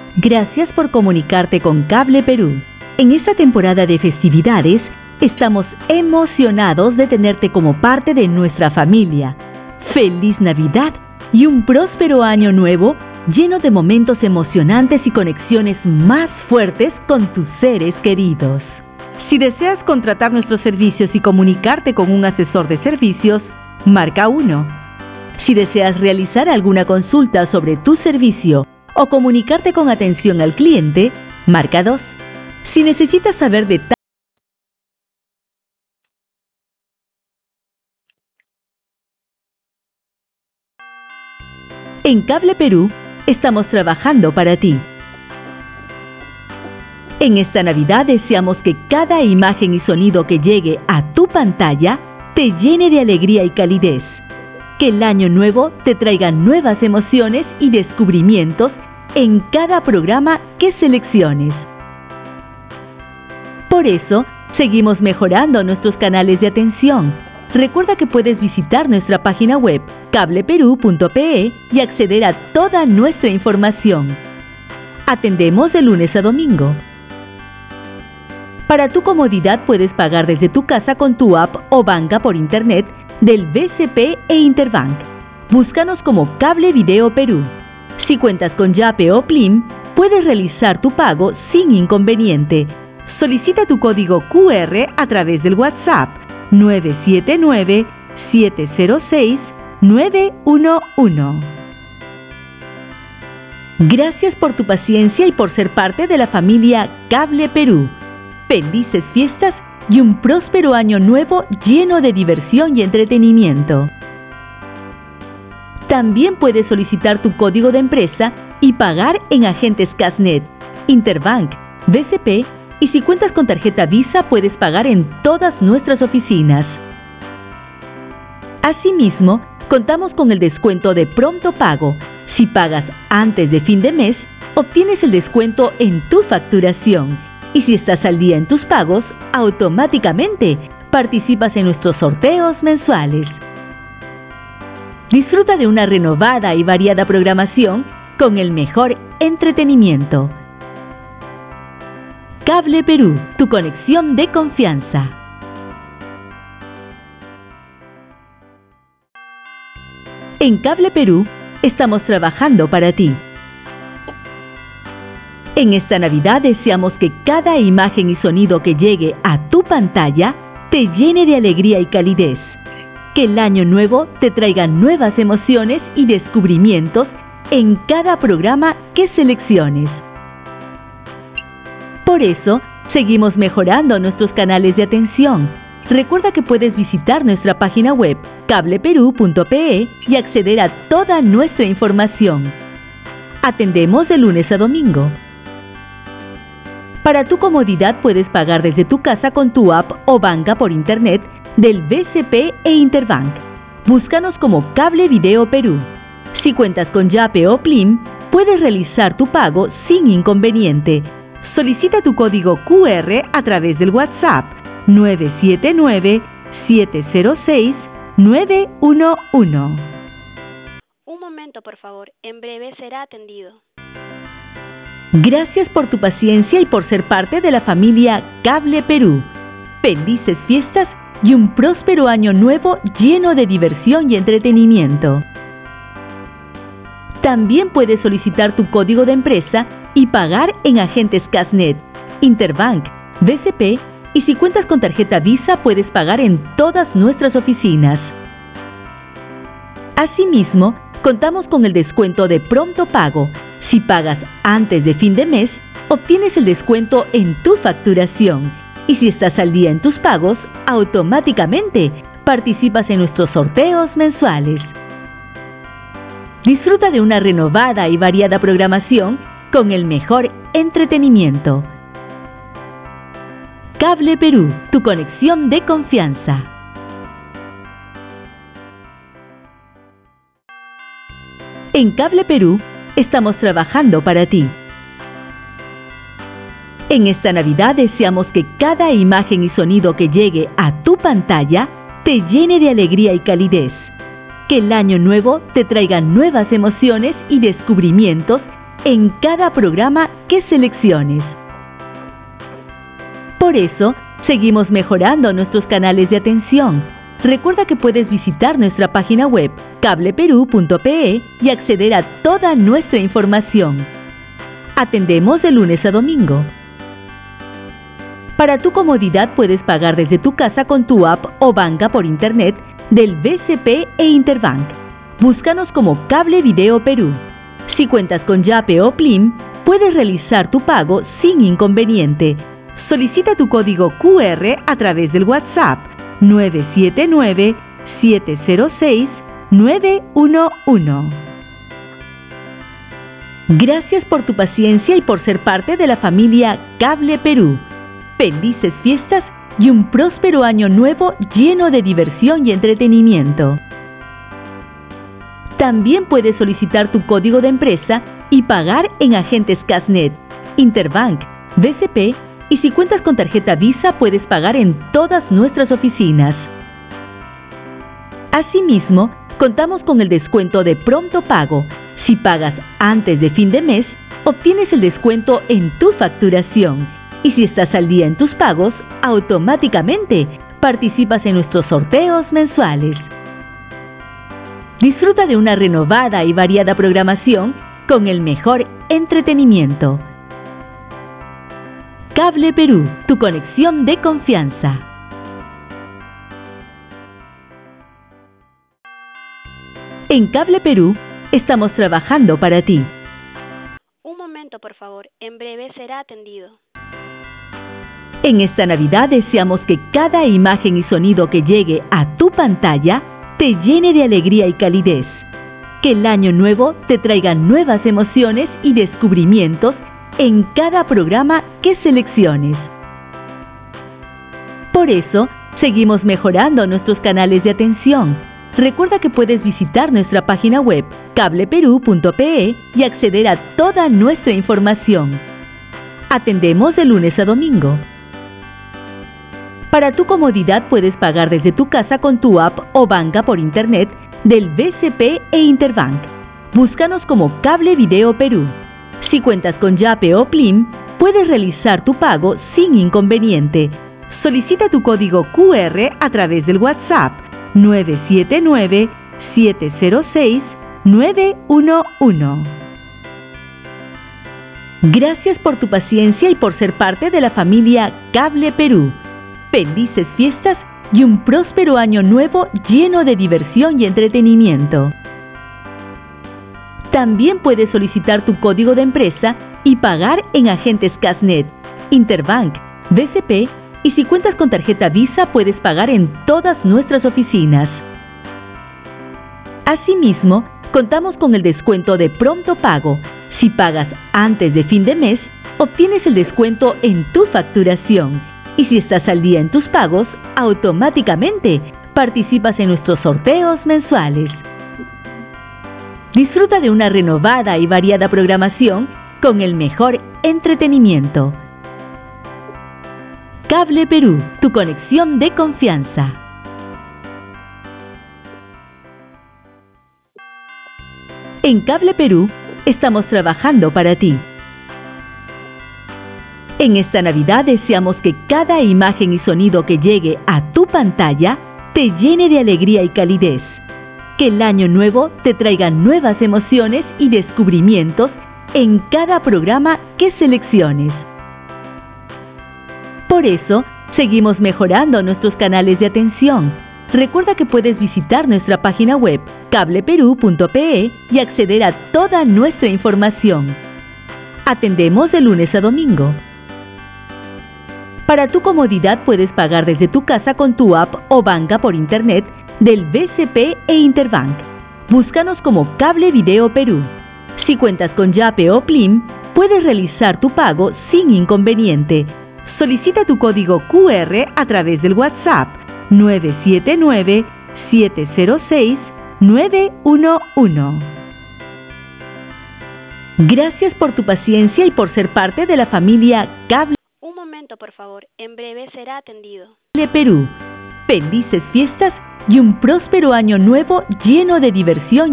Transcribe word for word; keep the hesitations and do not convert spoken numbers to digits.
Gracias por comunicarte con Cable Perú. En esta temporada de festividades, estamos emocionados de tenerte como parte de nuestra familia. ¡Feliz Navidad y un próspero año nuevo lleno de momentos emocionantes y conexiones más fuertes con tus seres queridos! Si deseas contratar nuestros servicios y comunicarte con un asesor de servicios, marca uno. Si deseas realizar alguna consulta sobre tu servicio o comunicarte con atención al cliente, marca dos. Si necesitas saber detalles en Cable Perú, estamos trabajando para ti. En esta Navidad deseamos que cada imagen y sonido que llegue a tu pantalla te llene de alegría y calidez. Que el año nuevo te traiga nuevas emociones y descubrimientos en cada programa que selecciones. Por eso, seguimos mejorando nuestros canales de atención. Recuerda que puedes visitar nuestra página web cable perú punto pe y acceder a toda nuestra información. Atendemos de lunes a domingo. Para tu comodidad puedes pagar desde tu casa con tu app o banca por internet del B C P e Interbank. Búscanos como Cable Video Perú. Si cuentas con Yape o Plim, puedes realizar tu pago sin inconveniente. Solicita tu código Q R a través del WhatsApp nueve siete nueve, siete cero seis, nueve uno uno. Gracias por tu paciencia y por ser parte de la familia Cable Perú. Felices fiestas y un próspero año nuevo lleno de diversión y entretenimiento. También puedes solicitar tu código de empresa y pagar en agentes Casnet, Interbank, B C P y si cuentas con tarjeta Visa puedes pagar en todas nuestras oficinas. Asimismo, contamos con el descuento de pronto pago. Si pagas antes de fin de mes, obtienes el descuento en tu facturación. Y si estás al día en tus pagos, automáticamente participas en nuestros sorteos mensuales. Disfruta de una renovada y variada programación con el mejor entretenimiento. Cable Perú, tu conexión de confianza. En Cable Perú, estamos trabajando para ti. En esta Navidad deseamos que cada imagen y sonido que llegue a tu pantalla te llene de alegría y calidez. Que el año nuevo te traiga nuevas emociones y descubrimientos en cada programa que selecciones. Por eso, seguimos mejorando nuestros canales de atención. Recuerda que puedes visitar nuestra página web cable perú punto pe y acceder a toda nuestra información. Atendemos de lunes a domingo. Para tu comodidad puedes pagar desde tu casa con tu app o banca por internet del B C P e Interbank. Búscanos como Cable Video Perú. Si cuentas con Yape o Plim, puedes realizar tu pago sin inconveniente. Solicita tu código Q R a través del WhatsApp nueve siete nueve, siete cero seis, nueve uno uno. Un momento, por favor. En breve será atendido. Gracias por tu paciencia y por ser parte de la familia Cable Perú. Felices fiestas y un próspero año nuevo lleno de diversión y entretenimiento. También puedes solicitar tu código de empresa y pagar en agentes Casnet, Interbank, B C P y si cuentas con tarjeta Visa puedes pagar en todas nuestras oficinas. Asimismo, contamos con el descuento de pronto pago. Si pagas antes de fin de mes, obtienes el descuento en tu facturación. Y si estás al día en tus pagos, automáticamente participas en nuestros sorteos mensuales. Disfruta de una renovada y variada programación con el mejor entretenimiento. Cable Perú, tu conexión de confianza. En Cable Perú, estamos trabajando para ti. En esta Navidad deseamos que cada imagen y sonido que llegue a tu pantalla te llene de alegría y calidez. Que el año nuevo te traiga nuevas emociones y descubrimientos en cada programa que selecciones. Por eso, seguimos mejorando nuestros canales de atención. Recuerda que puedes visitar nuestra página web cable perú punto pe y acceder a toda nuestra información. Atendemos de lunes a domingo. Para tu comodidad puedes pagar desde tu casa con tu app o banca por internet del B C P e Interbank. Búscanos como Cable Video Perú. Si cuentas con Yape o Plim, puedes realizar tu pago sin inconveniente. Solicita tu código Q R a través del WhatsApp nueve siete nueve, siete cero seis, nueve uno uno. Gracias por tu paciencia y por ser parte de la familia Cable Perú. Felices fiestas y un próspero año nuevo lleno de diversión y entretenimiento. También puedes solicitar tu código de empresa y pagar en agentes Casnet, Interbank, B C P y si cuentas con tarjeta Visa puedes pagar en todas nuestras oficinas. Asimismo, contamos con el descuento de pronto pago. Si pagas antes de fin de mes, obtienes el descuento en tu facturación. Y si estás al día en tus pagos, automáticamente participas en nuestros sorteos mensuales. Disfruta de una renovada y variada programación con el mejor entretenimiento. Cable Perú, tu conexión de confianza. En Cable Perú, estamos trabajando para ti. Un momento, por favor. En breve será atendido. En esta Navidad deseamos que cada imagen y sonido que llegue a tu pantalla te llene de alegría y calidez. Que el año nuevo te traiga nuevas emociones y descubrimientos en cada programa que selecciones. Por eso, seguimos mejorando nuestros canales de atención. Recuerda que puedes visitar nuestra página web cable perú punto pe y acceder a toda nuestra información. Atendemos de lunes a domingo. Para tu comodidad puedes pagar desde tu casa con tu app o banca por internet del B C P e Interbank. Búscanos como Cable Video Perú. Si cuentas con Yape o Plim, puedes realizar tu pago sin inconveniente. Solicita tu código Q R a través del WhatsApp nueve siete nueve, siete cero seis, nueve uno uno. Gracias por tu paciencia y por ser parte de la familia Cable Perú. Felices fiestas y un próspero año nuevo lleno de diversión y entretenimiento. También puedes solicitar tu código de empresa y pagar en agentes Casnet, Interbank, B C P y si cuentas con tarjeta Visa puedes pagar en todas nuestras oficinas. Asimismo, contamos con el descuento de pronto pago. Si pagas antes de fin de mes, obtienes el descuento en tu facturación. Y si estás al día en tus pagos, automáticamente participas en nuestros sorteos mensuales. Disfruta de una renovada y variada programación con el mejor entretenimiento. Cable Perú, tu conexión de confianza. En Cable Perú, estamos trabajando para ti. En esta Navidad deseamos que cada imagen y sonido que llegue a tu pantalla te llene de alegría y calidez. Que el año nuevo te traiga nuevas emociones y descubrimientos en cada programa que selecciones. Por eso, seguimos mejorando nuestros canales de atención. Recuerda que puedes visitar nuestra página web cable perú punto pe y acceder a toda nuestra información. Atendemos de lunes a domingo. Para tu comodidad puedes pagar desde tu casa con tu app o banca por internet del B C P e Interbank. Búscanos como Cable Video Perú. Si cuentas con Yape o Plim, puedes realizar tu pago sin inconveniente. Solicita tu código Q R a través del WhatsApp nueve siete nueve, siete cero seis, nueve uno uno. Gracias por tu paciencia y por ser parte de la familia Cable Un momento, por favor. En breve será atendido. Perú. Felices fiestas y un próspero año nuevo lleno de diversión